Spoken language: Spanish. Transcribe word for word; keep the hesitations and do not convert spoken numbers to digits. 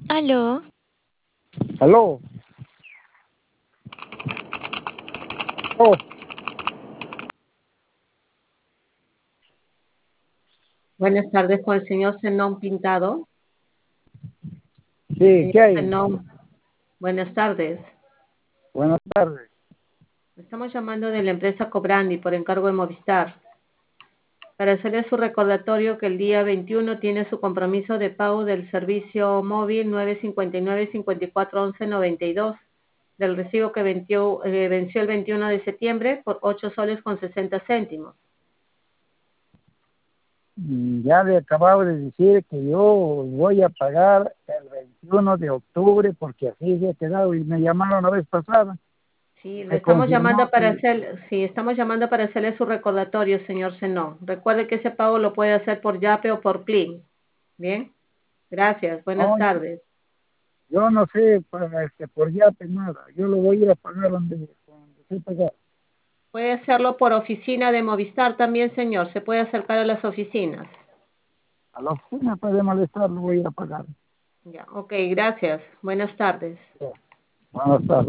Aló, Aló. Oh, Buenas tardes con el señor Zenón Pintado. sí, Señor ¿qué hay? Zenón, buenas tardes. Buenas tardes. Estamos llamando de la empresa Cobrandi por encargo de Movistar para hacerle su recordatorio que el día veintiuno tiene su compromiso de pago del servicio móvil nueve cincuenta y nueve, cincuenta y cuatro, once, noventa y dos del recibo que venció, eh, venció el veintiuno de septiembre por ocho soles con sesenta céntimos. Mm, Ya le acababa de decir que yo voy a pagar el veintiuno de octubre porque así se ha quedado y me llamaron la vez pasada. Sí, le Me estamos confirmó llamando para que, hacer, sí, estamos llamando para hacerle su recordatorio, señor Zenón. Recuerde que ese pago lo puede hacer por Yape o por Plin. Bien, gracias, buenas no, tardes. yo no sé para este, por yape nada. Yo lo voy a ir a pagar donde, donde sé pagar. Puede hacerlo por oficina de Movistar también, señor. Se puede acercar a las oficinas. A la oficina puede molestar, lo voy a ir a pagar. Ya, ok, gracias. Buenas tardes. Ya. Buenas tardes.